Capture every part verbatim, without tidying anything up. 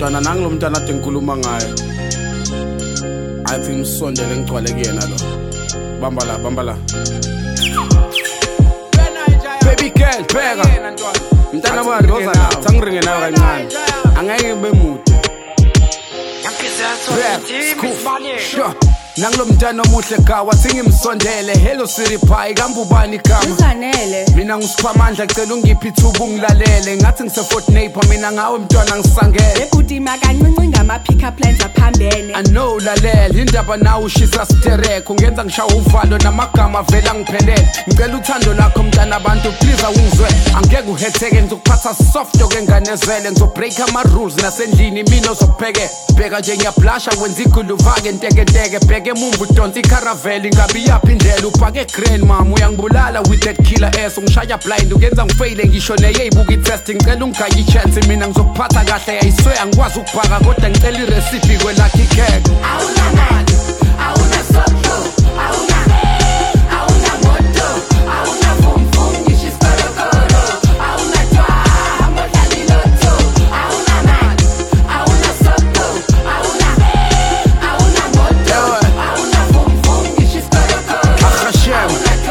mntwana nangilo mntwana ade ngikhuluma ngaye athi ngimsondele ngigcwale kuyena lo bamba la bamba la baby girl bheka mntana wa Rosa la sangiringe nawe kancane angeke ube mude sure nangilo mntana omuhle gawa singimsondele hello Siri Pie kambubani igama Uzanele mina ngusiphamandla cela ungiphi ithuba ungilalele ngathi ngise Fort Neighbor mina ngawe mntwana ngisangele ebudi makancinci ngama pick up lines aphambene I know lalela indaba nawe ushisa stereko ngenza ngishawa uvalo namagama vela ngiphelele ngicela uthando lakho mntana abantu please awungizwe angeke uhetheke ngizokuphatha soft okenganezele ngizobreak ama rules nasendlini mina ozopheke bheka nje ngiyablasha wenza iguluvake ntekenteke bheka emumva udonsa icaravelle ngabe yaphi indlela uphake grand mama uyangibulala with that killer ass ungishaya blind ungenza ngifaile ngisho neyeyibuka itesting ngicela ungayi ichance mina ngizokuphatha kahle ayiswe angikwazi ukubhaka kodwa ngicela irecipe kwelucky cake awuna mali awuna sokho awuna awuna moto awuna vum vum ngisho isikorokoro awuna twamba dlaliloto awuna mali awuna sokho awuna awuna moto awuna vum vum ngisho isikorokoro Hashem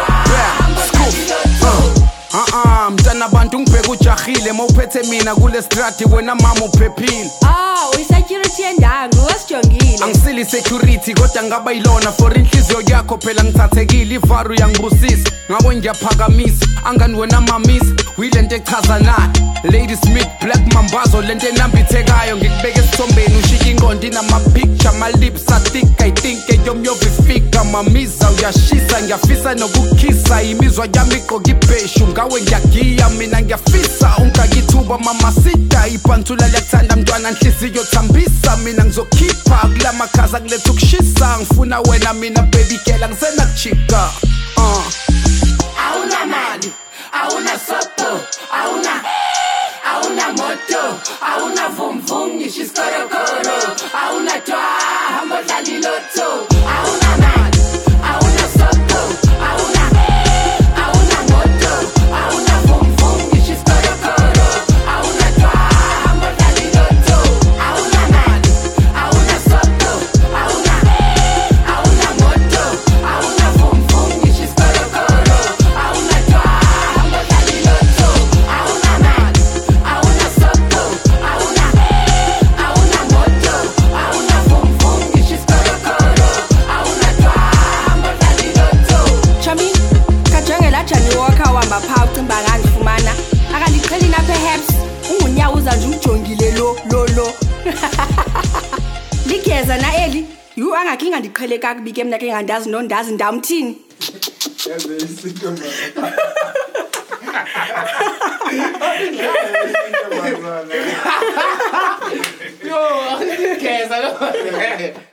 uh-uh mntana abantu ngibheka ujahile mawuphethe mina kule strati wena mama uphephile ah uyisecurity endangu wasijongile angisili security kodwa ngaba yilona for inhliziyo yakho phela ngithathekile ivaru yangibusisa ngawe ngiyaphakamisa angani wena mamisa uyilento echaza nayo Lady Smith Black Mambazo lento enambithekayo ngikubeka esithombeni ushika inqondo inama picture my lips I think I think eyomyovifika mamiza uyashisa ngiyafisa nokukhisa imizwa yami iqoka ibheshu ngawe ngiyagiya mina ngiyafisa ungakithuba mama sita ipanthula liyakuthanda mntwana nhliziyo thambisa mina ngizokhipha kulama khaza kuletha ukushisa ngifuna wena mina baby girl angisena kuchika uh awuna mali awuna sopo awuna awuna moto awuna vum vum ngisho isikorokoro awuna twamba dlaliloto awuna mali awuna sopo awuna awuna moto awuna vum vum ngisho isikorokoro awuna twamba dlaliloto awuna mali awuna sopo awuna awuna moto awuna vum vum ngisho isikorokoro awuna twamba dlaliloto awuna mali awuna sopo awuna awuna moto awuna vum vum ngisho isikorokoro awuna twamba dlaliloto chami kajongela jani walker wamba pha ucimba ngangifumana akandiqheli na perhaps ungunyawuza nje ujongile lo lo lo ligeza na eli yu angakinga ndiqhele kakubi ke mina ke ngandazi nondazi ndamthini yaze isinto mama yo ngiyeza lo